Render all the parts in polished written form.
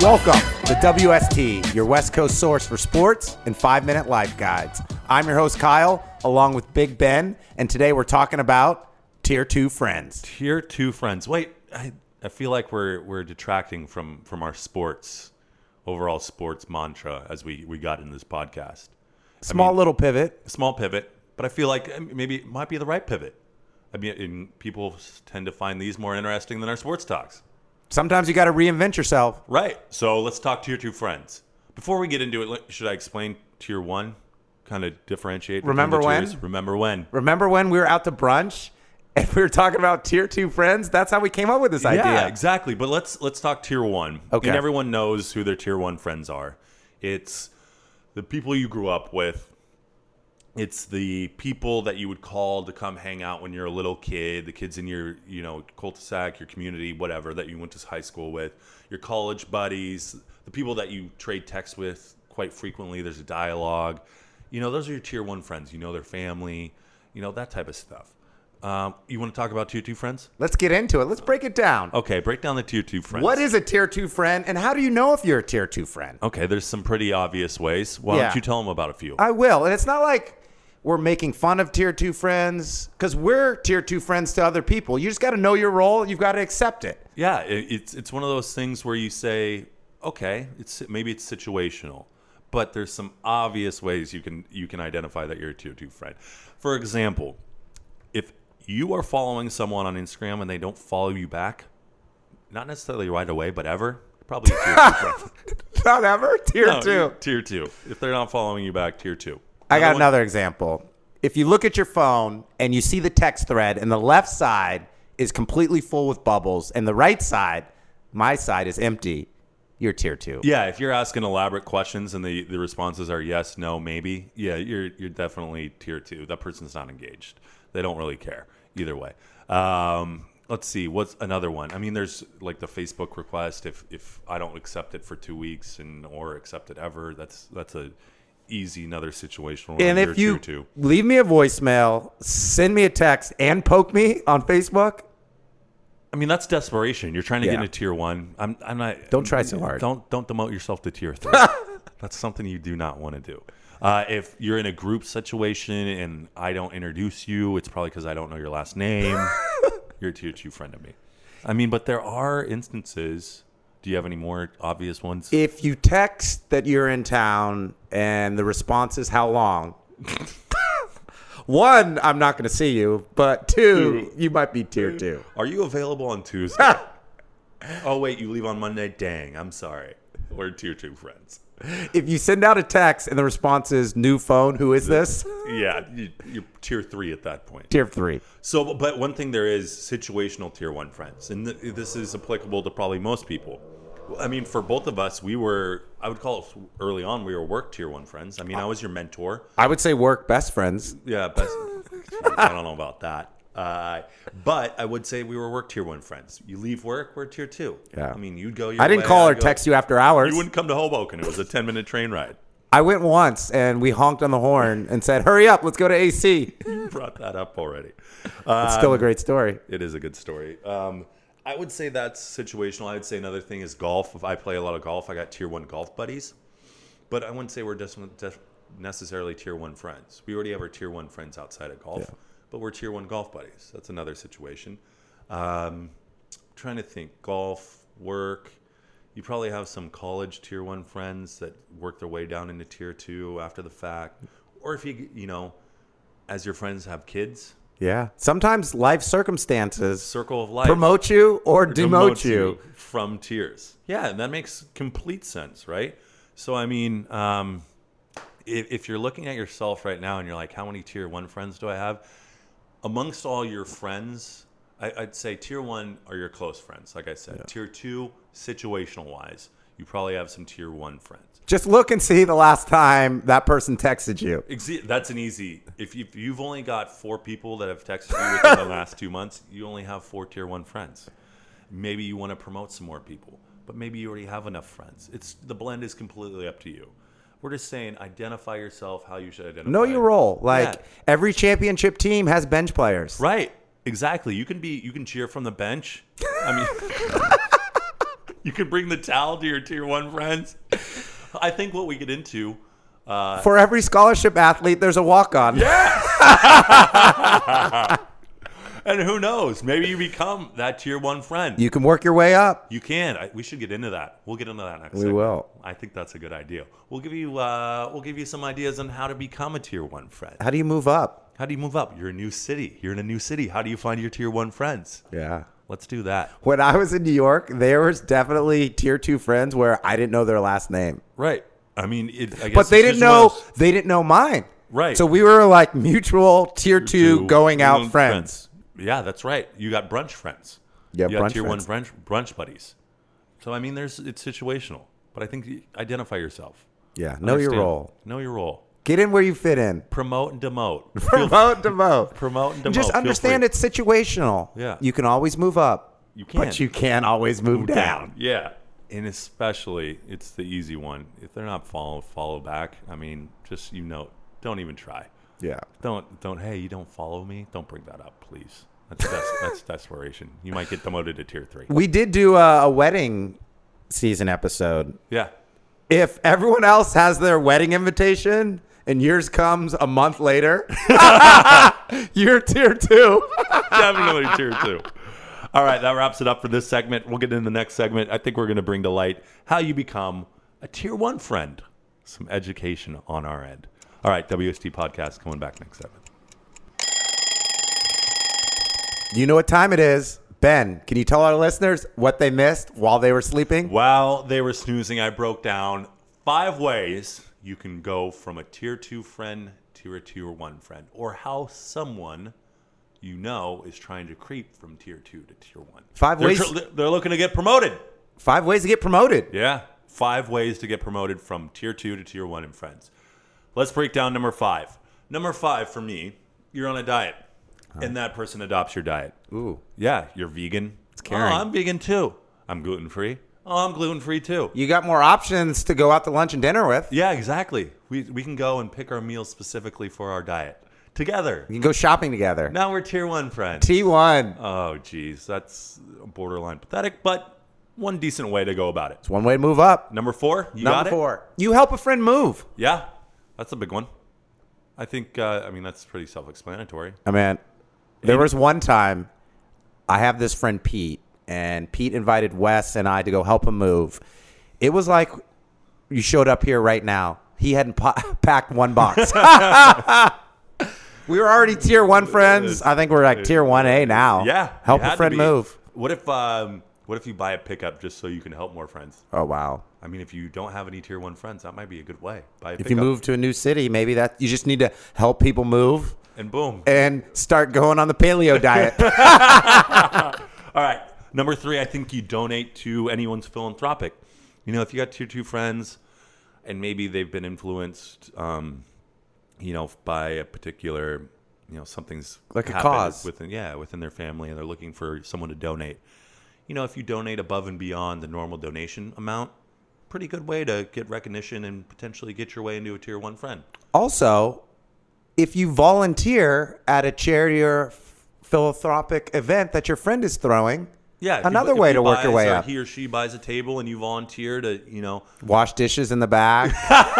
Welcome to WST, your West Coast source for sports and 5-minute life guides. I'm your host, Kyle, along with Big Ben, and today we're talking about Tier 2 friends. Tier 2 friends. Wait, I feel like we're detracting from our overall sports mantra as we got in this podcast. Little pivot. Small pivot, but I feel like maybe it might be the right pivot. I mean, people tend to find these more interesting than our sports talks. Sometimes you got to reinvent yourself. Right. So let's talk Tier 2 friends. Before we get into it, should I explain Tier 1? Kind of differentiate. Remember when? Remember when? Remember when we were out to brunch and we were talking about Tier 2 friends? That's how we came up with this idea. Yeah, exactly. But let's talk Tier 1. Okay. And everyone knows who their Tier 1 friends are. It's the people you grew up with. It's the people that you would call to come hang out when you're a little kid, the kids in your, cul-de-sac, your community, whatever, that you went to high school with, your college buddies, the people that you trade texts with quite frequently. There's a dialogue. Those are your Tier 1 friends. You know their family, that type of stuff. You want to talk about Tier 2 friends? Let's get into it. Let's break it down. Okay, break down the Tier 2 friends. What is a Tier 2 friend, and how do you know if you're a Tier 2 friend? Okay, there's some pretty obvious ways. Why don't you tell them about a few? I will, and it's not like we're making fun of Tier 2 friends, because we're Tier 2 friends to other people. You just got to know your role. You've got to accept it. Yeah, it's one of those things where you say, okay, maybe it's situational, but there's some obvious ways you can identify that you're a Tier 2 friend. For example, if you are following someone on Instagram and they don't follow you back, not necessarily right away, but ever, probably a Tier 2 friend. Not ever? Tier 2. Tier 2. If they're not following you back, Tier 2. I got another example. If you look at your phone and you see the text thread and the left side is completely full with bubbles and the right side, my side, is empty, you're Tier 2. Yeah, if you're asking elaborate questions and the responses are yes, no, maybe, yeah, you're definitely Tier 2. That person's not engaged. They don't really care either way. Let's see, what's another one? I mean, there's like the Facebook request. If I don't accept it for 2 weeks or accept it ever, that's another situational. And if you leave me a voicemail, send me a text, and poke me on Facebook, I mean, that's desperation. You're trying to get into Tier 1. I'm not. Don't try so hard. Don't demote yourself to Tier 3. That's something you do not want to do. If you're in a group situation and I don't introduce you, it's probably because I don't know your last name. You're a Tier 2 friend of me. I mean, but there are instances. Do you have any more obvious ones? If you text that you're in town and the response is how long, 1, I'm not going to see you, but 2, you might be Tier 2. Are you available on Tuesday? Oh, wait, you leave on Monday? Dang, I'm sorry. We're Tier 2 friends. If you send out a text and the response is new phone, who is this? Yeah, you're Tier 3 at that point. Tier 3. So, but one thing there is situational Tier 1 friends, and this is applicable to probably most people. I mean, for both of us, I would call it early on, we were work Tier 1 friends. I mean, I was your mentor. I would say work best friends. Yeah, best. I don't know about that. But I would say we were work Tier 1 friends. You leave work, we're Tier 2. Yeah. I mean, you'd go your I didn't way, call or I'd go. text you after hours. You wouldn't come to Hoboken. It was a 10-minute train ride. I went once and we honked on the horn and said, hurry up, let's go to AC. You brought that up already. It's still a great story. It is a good story. I would say that's situational. I would say another thing is golf. If I play a lot of golf, I got Tier 1 golf buddies. But I wouldn't say we're necessarily Tier 1 friends. We already have our Tier 1 friends outside of golf, but we're Tier 1 golf buddies. That's another situation. Trying to think. Golf, work. You probably have some college Tier 1 friends that work their way down into Tier 2 after the fact. Or if as your friends have kids. Yeah. Sometimes life circumstances Circle of life. promote you or demote you from tiers. Yeah, that makes complete sense, right? So, I mean, if you're looking at yourself right now and you're like, how many Tier 1 friends do I have? Amongst all your friends, I'd say Tier 1 are your close friends, like I said. Yeah. Tier 2, situational-wise, you probably have some Tier 1 friends. Just look and see the last time that person texted you. That's an easy. If you've only got 4 people that have texted you within the last 2 months, you only have 4 Tier 1 friends. Maybe you want to promote some more people, but maybe you already have enough friends. The blend is completely up to you. We're just saying, identify yourself how you should identify. Know your role. Every championship team has bench players. Right. Exactly. You can cheer from the bench. I mean, You can bring the towel to your tier 1 friends. I think what we get into. For every scholarship athlete, there's a walk-on. Yeah. And who knows? Maybe you become that tier 1 friend. You can work your way up. You can. We should get into that. We'll get into that next. We will. I think that's a good idea. We'll give you some ideas on how to become a tier 1 friend. How do you move up? How do you move up? You're in a new city. How do you find your tier 1 friends? Yeah. Let's do that. When I was in New York, there was definitely tier 2 friends where I didn't know their last name. Right. I mean, I guess But they didn't know mine. Right. So we were like mutual tier 2 going out friends. Yeah, that's right. You got brunch friends. Yeah, you got brunch tier friends. 1 brunch buddies. So I mean, it's situational. But I think identify yourself. Yeah, know your role. Know your role. Get in where you fit in. Promote and demote. Promote, demote. Promote and demote. Just understand it's situational. Yeah. You can always move up. You can. But you can't always move down. Yeah. And especially, it's the easy one. If they're not follow back, I mean, just, don't even try. Yeah. Hey, you don't follow me? Don't bring that up, please. That's desperation. You might get demoted to tier 3. We did do a wedding season episode. Yeah. If everyone else has their wedding invitation and yours comes a month later, you're tier 2. Definitely tier 2. All right, that wraps it up for this segment. We'll get into the next segment. I think we're going to bring to light how you become a tier 1 friend. Some education on our end. All right, WST Podcast coming back next segment. You know what time it is. Ben, can you tell our listeners what they missed while they were sleeping? While they were snoozing, I broke down 5 ways you can go from a tier 2 friend to a tier 1 friend, or how someone is trying to creep from tier 2 to tier 1. 5 ways. They're looking to get promoted. 5 ways to get promoted. Yeah, 5 ways to get promoted from tier 2 to tier 1 in friends. Let's break down number 5. Number 5 for me, you're on a diet, and that person adopts your diet. Ooh. Yeah, you're vegan. It's caring. Oh, I'm vegan too. I'm gluten-free. Oh, I'm gluten-free too. You got more options to go out to lunch and dinner with. Yeah, exactly. We can go and pick our meals specifically for our diet. Together. You can go shopping together. Now we're tier 1 friends. T1. Oh, geez. That's borderline pathetic, but one decent way to go about it. It's one way to move up. Number 4, you Number got it? 4. You help a friend move. Yeah, that's a big one. I think, that's pretty self-explanatory. I mean, there was one time I have this friend Pete, and Pete invited Wes and I to go help him move. It was like you showed up here right now. He hadn't packed one box. We were already tier 1 friends. I think we're like tier 1A now. Yeah. Help a friend move. What if you buy a pickup just so you can help more friends? Oh, wow. I mean, if you don't have any tier 1 friends, that might be a good way. Buy a If pickup. you move to a new city, maybe that you just need to help people move And boom. and start going on the paleo diet. All right. Number 3, I think you donate to anyone's philanthropic. If you got tier 2 friends and maybe they've been influenced, by a particular, something's Like a happened cause. within their family, and they're looking for someone to donate. If you donate above and beyond the normal donation amount, pretty good way to get recognition and potentially get your way into a tier 1 friend. Also, if you volunteer at a charity or philanthropic event that your friend is throwing, another way to work your way up. He or she buys a table and you volunteer to, Wash dishes in the back.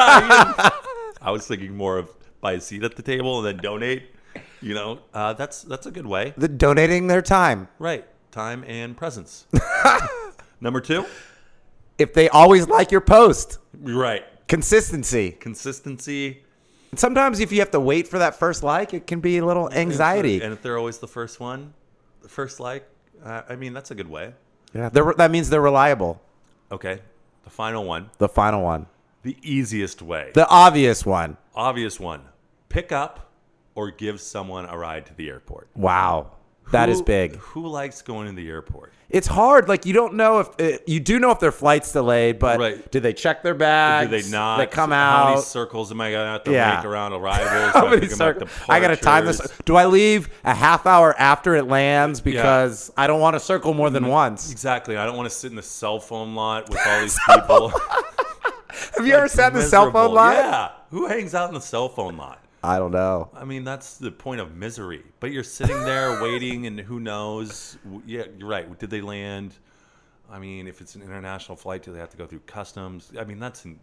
I was thinking more of buy a seat at the table and then donate. That's a good way. Donating their time. Right. Time and presence. Number 2. If they always like your post. Right. Consistency. Consistency. And sometimes if you have to wait for that first like, it can be a little anxiety. And if they're always the first one, the first like, that's a good way. Yeah, that means they're reliable. Okay. The final one. The final one. The easiest way. The obvious one. Obvious one. Pick up or give someone a ride to the airport. Wow. That is big. Who likes going to the airport? It's hard. Like, you don't know if you do know if their flight's delayed, but Right. do they check their bags? Do they not? They come How many out. circles am I going to have to Yeah. make around arrivals? How many circles? I got to time this. Do I leave a half hour after it lands because I don't want to circle more than once? Exactly. I don't want to sit in the cell phone lot with all these people. Have you ever sat in the cell phone Miserable. lot? Yeah. Who hangs out in the cell phone lot? I don't know. I mean, that's the point of misery. But you're sitting there waiting, and who knows? Yeah, you're right. Did they land? I mean, if it's an international flight, do they have to go through customs? I mean,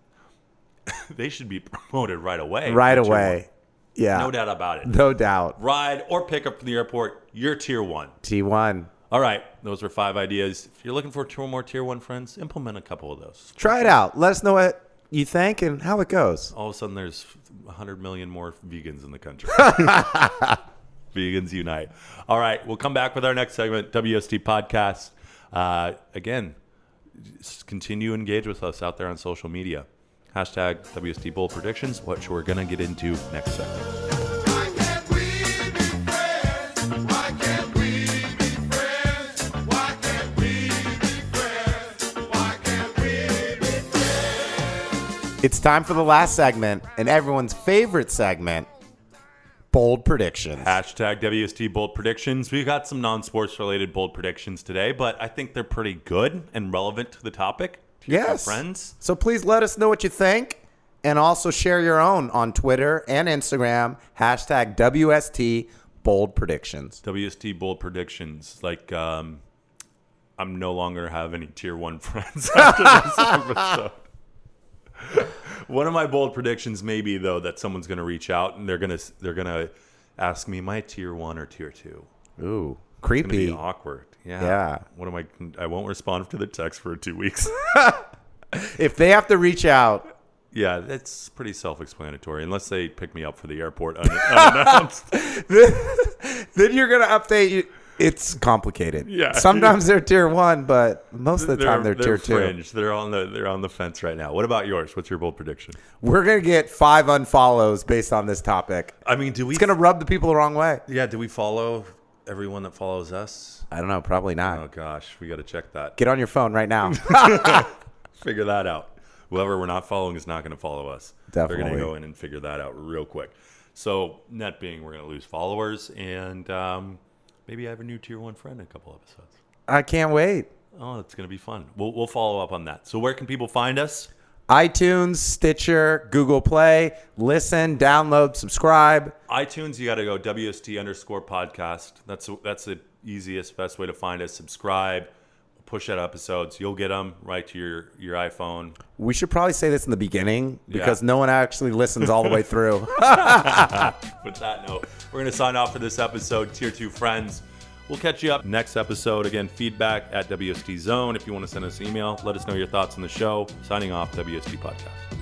they should be promoted right away. Right away. Yeah. No doubt about it. No doubt. Ride or pick up from the airport, you're tier 1. T1. All right. Those were 5 ideas. If you're looking for 2 more tier 1 friends, implement a couple of those. Try it out. Let us know what you think and how it goes. All of a sudden, there's 100 million more vegans in the country. Vegans unite. All right. We'll come back with our next segment, WST Podcast. Again, just continue to engage with us out there on social media. Hashtag WST Bold Predictions, which we're going to get into next segment. Why can't we be friends? Why can't we be friends? Why can't we be friends? Why can't we be friends? It's time for the last segment and everyone's favorite segment, Bold Predictions. Hashtag WST Bold Predictions. We got some non-sports related bold predictions today, but I think they're pretty good and relevant to the topic. To your Yes. friends. So please let us know what you think and also share your own on Twitter and Instagram. Hashtag WST Bold Predictions. WST Bold Predictions. Like, I'm no longer have any tier 1 friends after this episode. One of my bold predictions may be, though, that someone's going to reach out and they're gonna ask me, am I tier 1 or tier 2? Ooh, It's gonna be creepy. awkward. Yeah. Yeah. What am I won't respond to the text for 2 weeks. If they have to reach out, Yeah, that's pretty self-explanatory. Unless they pick me up for the airport unannounced. then you're going to update you. It's complicated. Yeah. Sometimes they're tier 1, but most of the time they're tier 2. fringe. They're on the fence right now. What about yours? What's your bold prediction? We're going to get 5 unfollows based on this topic. I mean, do we? It's going to rub the people the wrong way. Yeah. Do we follow everyone that follows us? I don't know. Probably not. Oh gosh, we got to check that. Get on your phone right now. Figure that out. Whoever we're not following is not going to follow us. They're going Definitely. to go in and figure that out real quick. So net being, we're going to lose followers, and maybe I have a new tier 1 friend in a couple episodes. I can't wait. Oh, it's going to be fun. We'll follow up on that. So where can people find us? iTunes, Stitcher, Google Play. Listen, download, subscribe. iTunes, you got to go WST_podcast. That's the easiest, best way to find us. Subscribe, push out episodes. You'll get them right to your iPhone. We should probably say this in the beginning because Yeah. no one actually listens all the way through. With that note, we're going to sign off for this episode, Tier 2 Friends. We'll catch you up next episode. Again, feedback at WST Zone. If you want to send us an email, let us know your thoughts on the show. Signing off, WST Podcast.